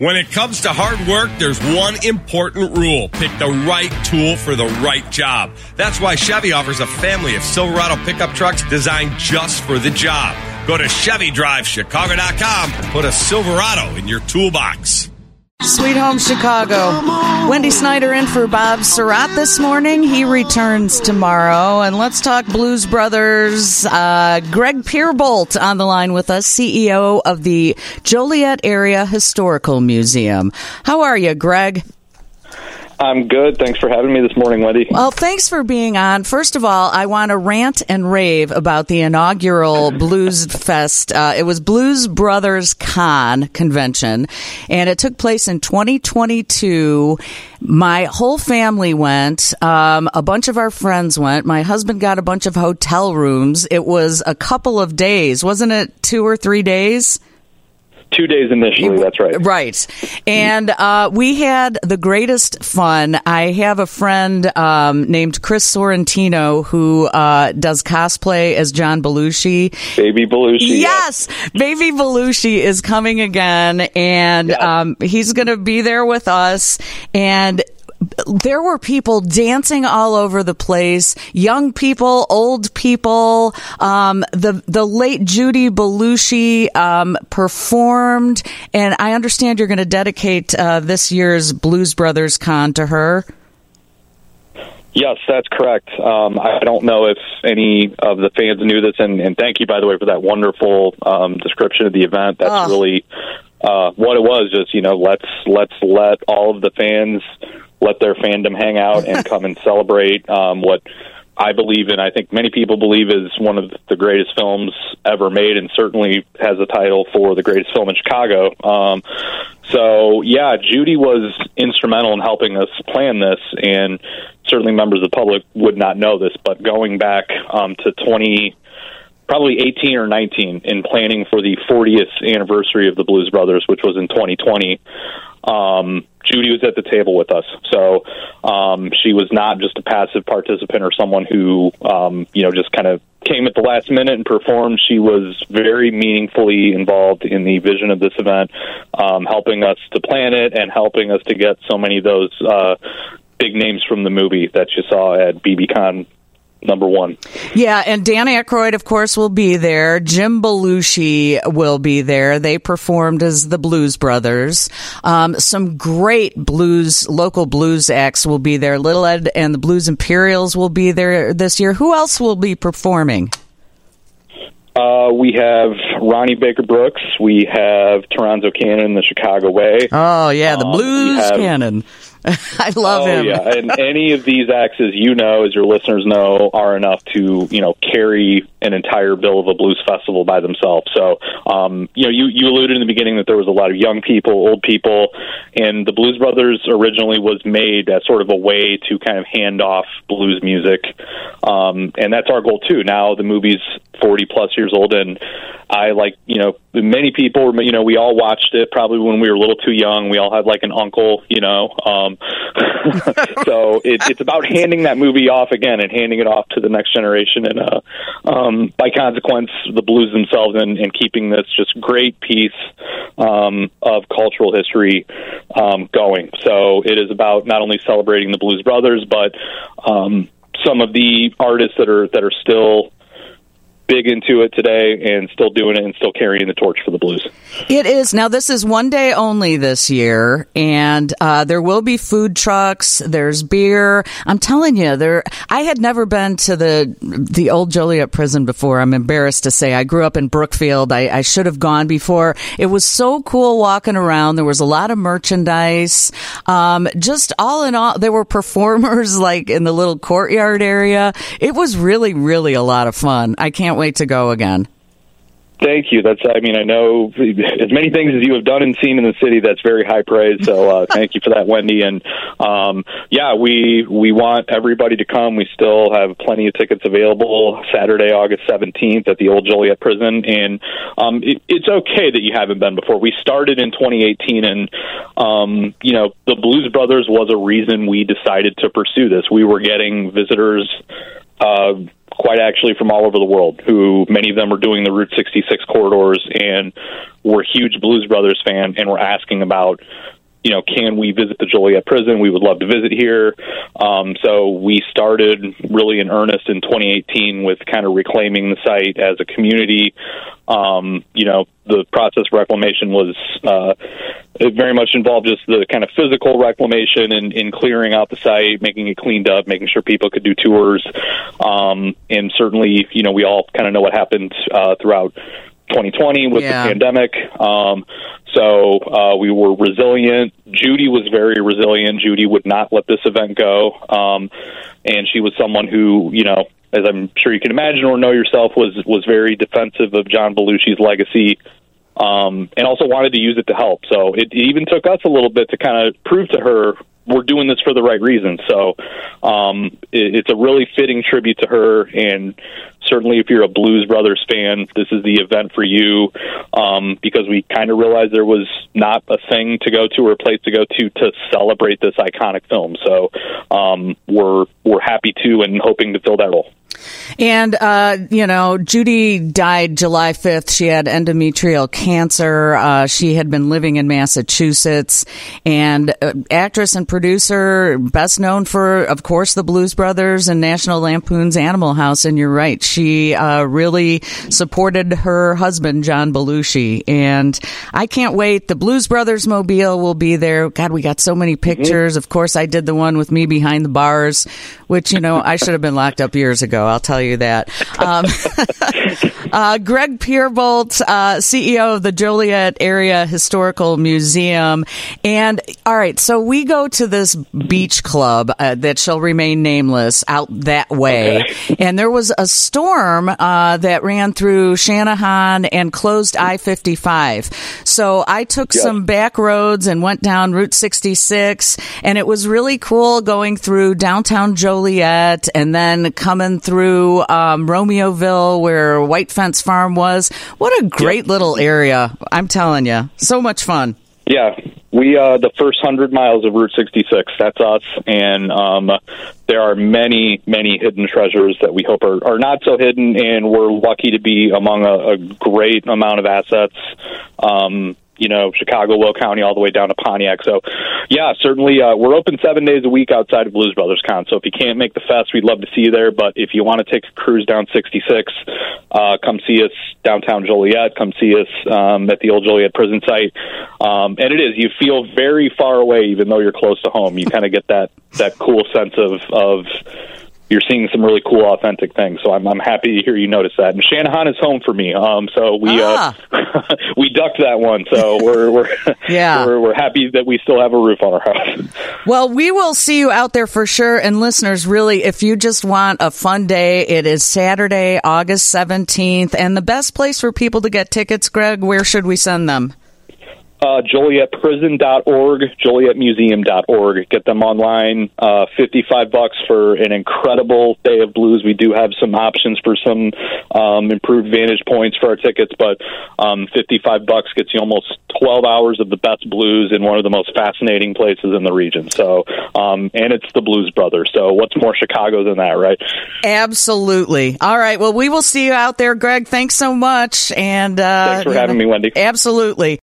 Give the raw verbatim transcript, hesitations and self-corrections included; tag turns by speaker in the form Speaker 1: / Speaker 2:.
Speaker 1: When it comes to hard work, there's one important rule. Pick the right tool for the right job. That's why Chevy offers a family of Silverado pickup trucks designed just for the job. Go to Chevy Drive Chicago dot com and put a Silverado in your toolbox.
Speaker 2: Sweet Home Chicago. Wendy Snyder in for Bob Surratt this morning. He returns tomorrow. And let's talk Blues Brothers. Uh, Greg Pierbolt on the line with us, C E O of the Joliet Area Historical Museum. How are you, Greg?
Speaker 3: I'm good. Thanks for having me this morning, Wendy.
Speaker 2: Well, thanks for being on. First of all, I want to rant and rave about the inaugural Blues Fest. Uh, it was Blues Brothers Con convention, and it took place in twenty twenty-two. My whole family went. Um, a bunch of our friends went. My husband got a bunch of hotel rooms. It was a couple of days. Wasn't it two or three days?
Speaker 3: Two days initially, that's right.
Speaker 2: Right. And uh, we had the greatest fun. I have a friend um, named Chris Sorrentino who uh, does cosplay as John Belushi.
Speaker 3: Baby Belushi.
Speaker 2: Yes! Yeah. Baby Belushi is coming again, and yeah. um, he's going to be there with us. And there were people dancing all over the place, young people, old people. Um, the the late Judy Belushi um, performed, and I understand you're going to dedicate uh, this year's Blues Brothers Con to her.
Speaker 3: Yes, that's correct. Um, I don't know if any of the fans knew this, and, and thank you, by the way, for that wonderful um, description of the event. That's oh. really uh, what it was. Just you know, let's let's let all of the fans let their fandom hang out and come and celebrate um, what I believe in. I think many people believe is one of the greatest films ever made, and certainly has a title for the greatest film in Chicago. Um, so, yeah, Judy was instrumental in helping us plan this, and certainly members of the public would not know this, but going back um, to twenty, probably eighteen or nineteen, in planning for the fortieth anniversary of the Blues Brothers, which was in twenty twenty, um, Judy was at the table with us. So um, she was not just a passive participant or someone who, um, you know, just kind of came at the last minute and performed. She was very meaningfully involved in the vision of this event, um, helping us to plan it and helping us to get so many of those uh, big names from the movie that you saw at BBCon number one.
Speaker 2: Yeah, and Dan Aykroyd, of course, will be there. Jim Belushi will be there. They performed as the Blues Brothers. Um, some great blues, local blues acts will be there. Little Ed and the Blues Imperials will be there this year. Who else will be performing?
Speaker 3: Uh, we have Ronnie Baker Brooks. We have Toronzo Cannon, the Chicago Way.
Speaker 2: Oh, yeah, the
Speaker 3: um,
Speaker 2: Blues
Speaker 3: have,
Speaker 2: Cannon. I love
Speaker 3: oh,
Speaker 2: him.
Speaker 3: Yeah, and any of these acts, as you know, as your listeners know, are enough to, you know, carry an entire bill of a blues festival by themselves. So, um, you know, you, you alluded in the beginning that there was a lot of young people, old people, and the Blues Brothers originally was made as sort of a way to kind of hand off blues music, um, and that's our goal too. Now the movie's forty plus years old, and I, like, you know, many people, you know, we all watched it probably when we were a little too young. We all had like an uncle, you know. Um, so it, it's about handing that movie off again and handing it off to the next generation. And uh, um, by consequence, the blues themselves, and, and keeping this just great piece um, of cultural history um, going. So it is about not only celebrating the Blues Brothers, but um, some of the artists that are that are still big into it today and still doing it and still carrying the torch for the blues.
Speaker 2: It is. Now, this is one day only this year, and uh, there will be food trucks. There's beer. I'm telling you, there. I had never been to the the old Joliet prison before. I'm embarrassed to say. I grew up in Brookfield. I, I should have gone before. It was so cool walking around. There was a lot of merchandise. Um, just all in all, there were performers like in the little courtyard area. It was really, really a lot of fun. I can't wait to go again.
Speaker 3: Thank you. That's, I mean, I know as many things as you have done and seen in the city, that's very high praise. So uh, thank you for that, Wendy. And um, yeah, we we want everybody to come. We still have plenty of tickets available Saturday, August seventeenth at the old Joliet prison. And um, it, it's okay that you haven't been before. We started in twenty eighteen, and um, you know, the Blues Brothers was a reason we decided to pursue this. We were getting visitors uh quite actually from all over the world, who many of them are doing the Route sixty-six corridors and were huge Blues Brothers fan and were asking about, you know, can we visit the Joliet prison? We would love to visit here. Um, so we started really in earnest in twenty eighteen with kind of reclaiming the site as a community. Um, you know, the process of reclamation was uh, it very much involved just the kind of physical reclamation and, and clearing out the site, making it cleaned up, making sure people could do tours. Um, and certainly, you know, we all kind of know what happened uh, throughout twenty twenty with yeah. the pandemic. Um, so uh, we were resilient. Judy was very resilient. Judy would not let this event go. Um, and she was someone who, you know, as I'm sure you can imagine or know yourself, was was very defensive of John Belushi's legacy, um, and also wanted to use it to help. So it, it even took us a little bit to kind of prove to her we're doing this for the right reasons. So um, it, it's a really fitting tribute to her, and certainly if you're a Blues Brothers fan, this is the event for you, um, because we kind of realized there was not a thing to go to or a place to go to to celebrate this iconic film. So um, we're we're happy to and hoping to fill that role.
Speaker 2: And, uh, you know, Judy died July fifth. She had endometrial cancer. Uh, she had been living in Massachusetts. And uh, actress and producer, best known for, of course, the Blues Brothers and National Lampoon's Animal House. And you're right. She uh, really supported her husband, John Belushi. And I can't wait. The Blues Brothers mobile will be there. God, we got so many pictures. Mm-hmm. Of course, I did the one with me behind the bars, which, you know, I should have been locked up years ago. I'll tell you that. Um, uh, Greg Pierbolt, uh, C E O of the Joliet Area Historical Museum. And, all right, so we go to this beach club uh, that shall remain nameless out that way. Okay. And there was a storm uh, that ran through Shanahan and closed I fifty-five. So I took yep. some back roads and went down Route sixty-six, and it was really cool going through downtown Joliet and then coming through um, Romeoville where White Fence Farm was. What a great yep. little area. I'm telling you. So much fun.
Speaker 3: Yeah. We, uh, the first hundred miles of Route sixty-six, that's us. And um, there are many, many hidden treasures that we hope are, are not so hidden. And we're lucky to be among a, a great amount of assets. Um, you know, Chicago, Will County, all the way down to Pontiac. So, yeah, certainly uh, we're open seven days a week outside of Blues Brothers Con. So if you can't make the fest, we'd love to see you there. But if you want to take a cruise down sixty-six, uh, come see us downtown Joliet. Come see us um, at the old Joliet prison site. Um, and it is, you feel very far away, even though you're close to home. You kind of get that, that cool sense of, of you're seeing some really cool, authentic things. So I'm, I'm happy to hear you notice that. And Shanahan is home for me. Um, so we ah. uh, we ducked that one. So we're we're, yeah. we're we're happy that we still have a roof on our house.
Speaker 2: Well, we will see you out there for sure. And listeners, really, if you just want a fun day, it is Saturday, August seventeenth. And the best place for people to get tickets, Greg, where should we send them?
Speaker 3: Uh, Joliet Prison dot org, Joliet Museum dot org. Get them online. Uh, fifty-five bucks for an incredible day of blues. We do have some options for some um, improved vantage points for our tickets, but um, fifty-five bucks gets you almost twelve hours of the best blues in one of the most fascinating places in the region. So, um, and it's the Blues Brothers. So, what's more Chicago than that, right?
Speaker 2: Absolutely. All right. Well, we will see you out there, Greg. Thanks so much. And uh,
Speaker 3: thanks for having
Speaker 2: know,
Speaker 3: me, Wendy.
Speaker 2: Absolutely.